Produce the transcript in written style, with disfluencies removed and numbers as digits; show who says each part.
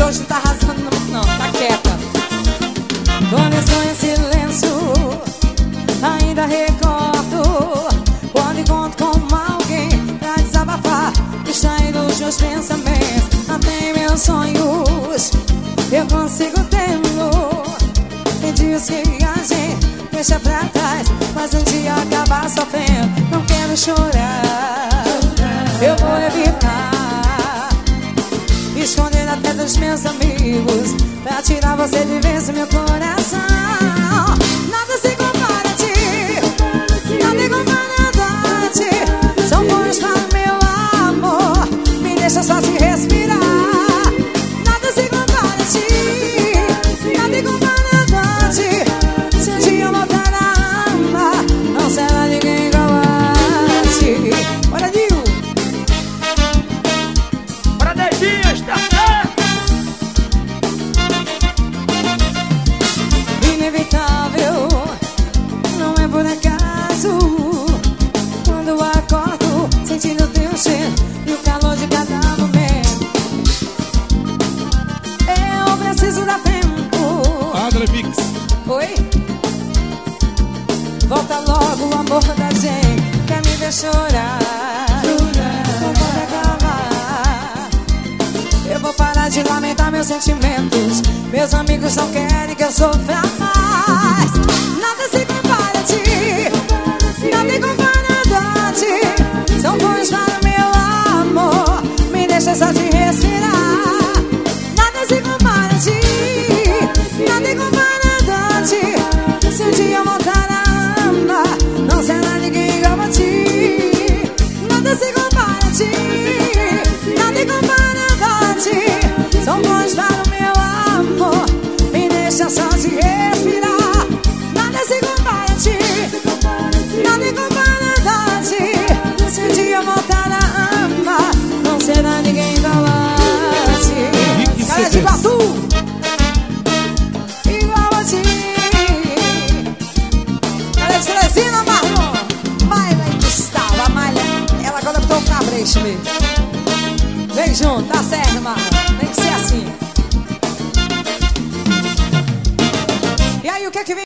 Speaker 1: Hoje não tá arrasando não, tá quieta. Quando estou em silêncio, ainda recordo quando encontro com alguém pra desabafar, distrair dos meus pensamentos. Até meus sonhos eu consigo tê-lo. Tem dias que a gente deixa pra trás, mas um dia acaba sofrendo. Não quero chorar, eu vou evitar, esconder até dos meus amigos, pra tirar você de vez do meu coração. Nada se compara a ti, nada compara a ti. São bons para o meu amor, me deixa só te respirar. Nada se compara a ti, nada compara a ti. Se um dia eu voltar a amar, não será ninguém igual a ti. Bora, Nil!
Speaker 2: Bora, Neguinhas, tá certo?
Speaker 1: Inevitável, não é por acaso, quando acordo sentindo teu cheiro e o calor de cada momento. Eu preciso dar tempo.
Speaker 3: Adrevix.
Speaker 1: Oi? Volta logo o amor da gente, quer me ver chorar. Não pode acabar. Eu vou parar de lamentar meus sentimentos. Meus amigos não querem que eu sofra mais. Nada se compara a ti, nada compara a ti. São bons para o meu amor, me deixa só te respirar. Nada se compara a ti, nada compara a ti. Se um dia eu voltar a amar, não será ninguém igual a ti. Nada se compara a ti, nada compara a ti. São bons para o meu amor, me deixa só te respirar. Nada se compara a ti, nada compara a ti. Se um dia eu voltar a amar, não será ninguém igual a ti. Cara de Batu, igual a ti. Cara de Teresina, Marlon, Maila e Gustavo. A Maila, ela conectou o cabrecho mesmo. Vem junto, tá certo, Marlon, tem que ser assim. E aí, o que é que vem?